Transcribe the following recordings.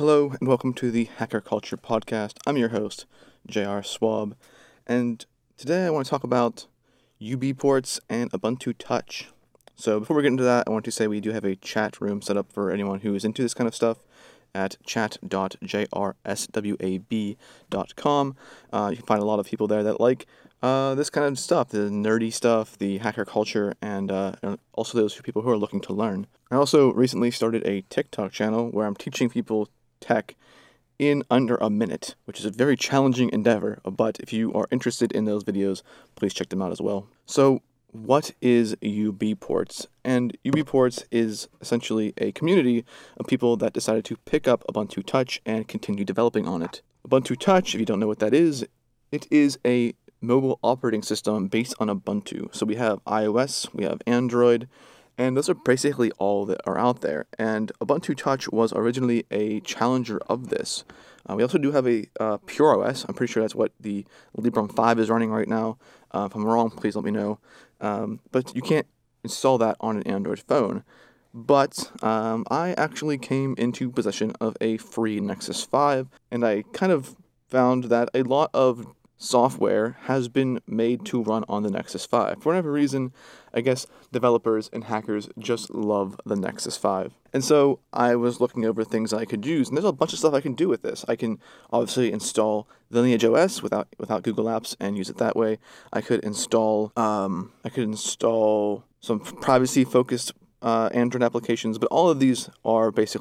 Hello and welcome to the Hacker Culture Podcast. I'm your host, J.R. Swab, and today I want to talk about UBports and Ubuntu Touch. So before we get into that, I want to say we do have a chat room set up for anyone who is into this kind of stuff at chat.jrswab.com. You can find a lot of people there that like this kind of stuff, the nerdy stuff, the hacker culture, and also those people who are looking to learn. I also recently started a TikTok channel where I'm teaching people tech in under a minute, which is a very challenging endeavor, but if you are interested in those videos, please check them out as well. So what is UBports? And UBports is essentially a community of people that decided to pick up Ubuntu Touch and continue developing on it. Ubuntu Touch, if you don't know what that is, it is a mobile operating system based on Ubuntu. So we have iOS, we have Android, and those are basically all that are out there. And Ubuntu Touch was originally a challenger of this. We also do have a Pure OS. I'm pretty sure that's what the Librem 5 is running right now. If I'm wrong, please let me know. But you can't install that on an Android phone. But I actually came into possession of a free Nexus 5, and I kind of found that a lot of software has been made to run on the Nexus 5. For whatever reason, I guess developers and hackers just love the Nexus 5. And so I was looking over things I could use, and there's a bunch of stuff I can do with this. I can obviously install Lineage OS without Google Apps and use it that way. I could install some privacy-focused Android applications, but all of these are based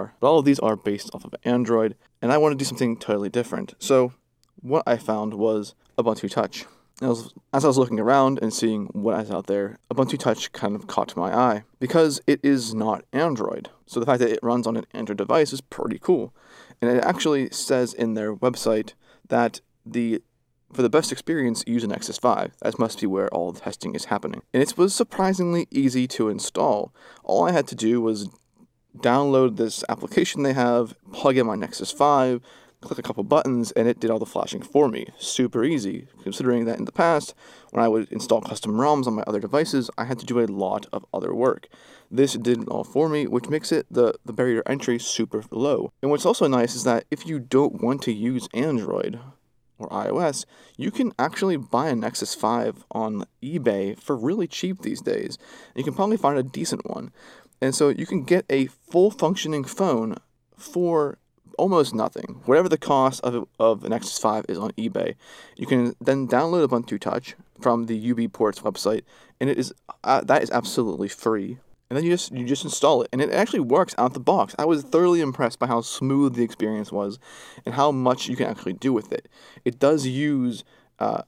off of Android, and I want to do something totally different. So what I found was Ubuntu Touch. As I was looking around and seeing what is out there, Ubuntu Touch kind of caught my eye because it is not Android. So the fact that it runs on an Android device is pretty cool. And it actually says in their website that for the best experience, use an Nexus 5. That must be where all the testing is happening. And it was surprisingly easy to install. All I had to do was download this application they have, plug in my Nexus 5, click a couple buttons, and it did all the flashing for me. Super easy, considering that in the past, when I would install custom ROMs on my other devices, I had to do a lot of other work. This did it all for me, which makes it the barrier to entry super low. And what's also nice is that if you don't want to use Android or iOS, you can actually buy a Nexus 5 on eBay for really cheap these days. And you can probably find a decent one. And so you can get a full functioning phone for almost nothing. Whatever the cost of an Nexus 5 is on eBay, you can then download Ubuntu Touch from the UBports website, and that is absolutely free. And then you just install it, and it actually works out the box. I was thoroughly impressed by how smooth the experience was, and how much you can actually do with it. It does use an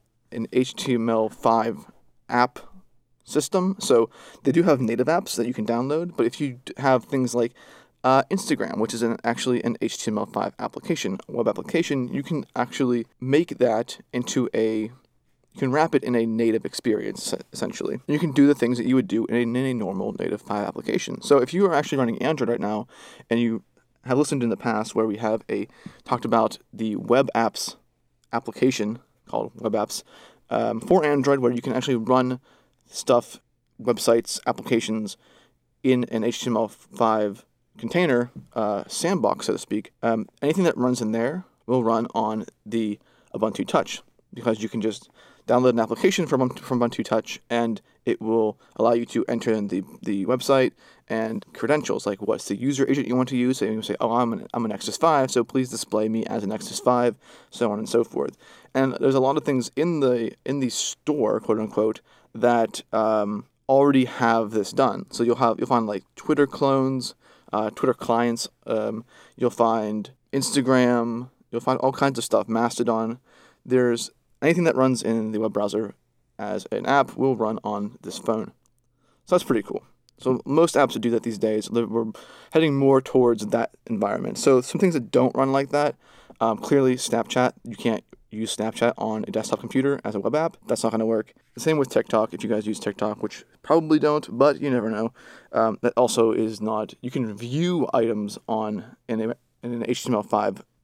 HTML5 app system, so they do have native apps that you can download. But if you have things like Instagram, which is actually an HTML5 application, web application, you can actually make that into you can wrap it in a native experience, essentially. You can do the things that you would do in a normal native 5 application. So if you are actually running Android right now, and you have listened in the past where we have talked about the web apps application called web apps for Android, where you can actually run stuff, websites, applications in an HTML5 container, sandbox, so to speak. Anything that runs in there will run on the Ubuntu Touch, because you can just download an application from Ubuntu Touch, and it will allow you to enter in the website and credentials, like what's the user agent you want to use. So you can say, oh, I'm a Nexus 5, so please display me as a Nexus 5, so on and so forth. And there's a lot of things in the store, quote unquote, that already have this done. So you'll find like Twitter clones, Twitter clients, you'll find Instagram, you'll find all kinds of stuff, Mastodon. There's anything that runs in the web browser as an app will run on this phone. So that's pretty cool. So most apps that do that these days, we're heading more towards that environment. So some things that don't run like that, clearly Snapchat, you can't use Snapchat on a desktop computer as a web app. That's not going to work. The same with TikTok, if you guys use TikTok, which probably don't, but you never know. That also is not, you can view items in an HTML5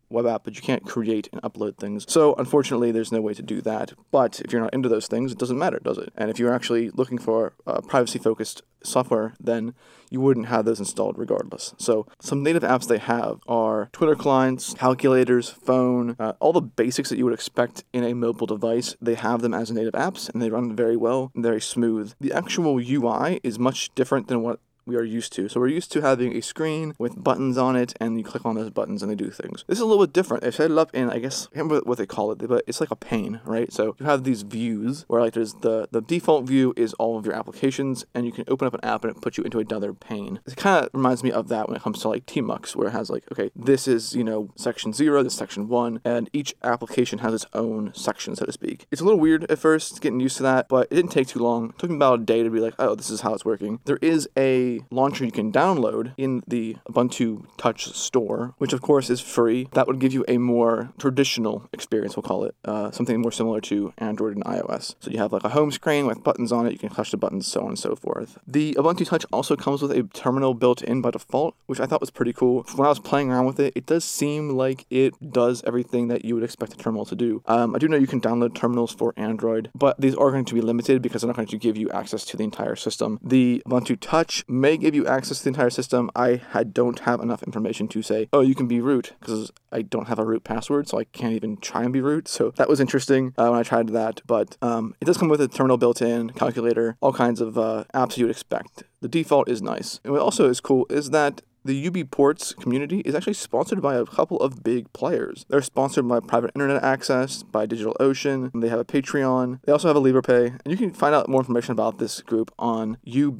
web app, but you can't create and upload things. So unfortunately, there's no way to do that. But if you're not into those things, it doesn't matter, does it? And if you're actually looking for privacy-focused software, then you wouldn't have those installed regardless. So some native apps they have are Twitter clients, calculators, phone, all the basics that you would expect in a mobile device. They have them as native apps, and they run very well and very smooth. The actual UI is much different than what we are used to. So we're used to having a screen with buttons on it, and you click on those buttons and they do things. This is a little bit different. They set it up in, I guess, I can't remember what they call it, but it's like a pane, right? So you have these views where like there's the default view is all of your applications, and you can open up an app and it puts you into another pane. It kind of reminds me of that when it comes to like Tmux, where it has like, okay, this is, section 0, this is section 1, and each application has its own section, so to speak. It's a little weird at first, getting used to that, but it didn't take too long. It took me about a day to be like, oh, this is how it's working. There is a launcher you can download in the Ubuntu Touch store, which of course is free. That would give you a more traditional experience, we'll call it, something more similar to Android and iOS. So you have like a home screen with buttons on it, you can touch the buttons, so on and so forth. The Ubuntu Touch also comes with a terminal built in by default, which I thought was pretty cool. When I was playing around with it, it does seem like it does everything that you would expect a terminal to do. I do know you can download terminals for Android, but these are going to be limited because they're not going to give you access to the entire system. The Ubuntu Touch may give you access to the entire system. I don't have enough information to say, oh, you can be root, because I don't have a root password, so I can't even try and be root. So that was interesting when I tried that, but it does come with a terminal built in, calculator, all kinds of apps you would expect. The default is nice. And what also is cool is that the UBports community is actually sponsored by a couple of big players. They're sponsored by Private Internet Access, by DigitalOcean, and they have a Patreon. They also have a LibrePay, and you can find out more information about this group on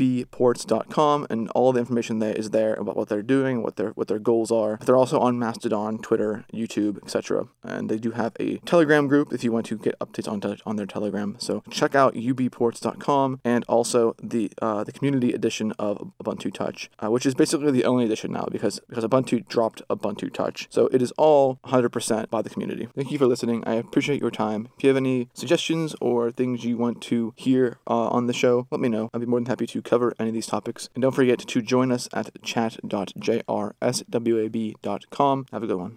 ubports.com, and all the information there is there about what they're doing, what their goals are. They're also on Mastodon, Twitter, YouTube, etc. And they do have a Telegram group if you want to get updates on their Telegram. So check out ubports.com, and also the community edition of Ubuntu Touch, which is basically the only edition now because Ubuntu dropped Ubuntu Touch. So it is all 100% by the community. Thank you for listening. I appreciate your time. If you have any suggestions or things you want to hear on the show, let me know. I'd be more than happy to cover any of these topics. And don't forget to join us at chat.jrswab.com. Have a good one.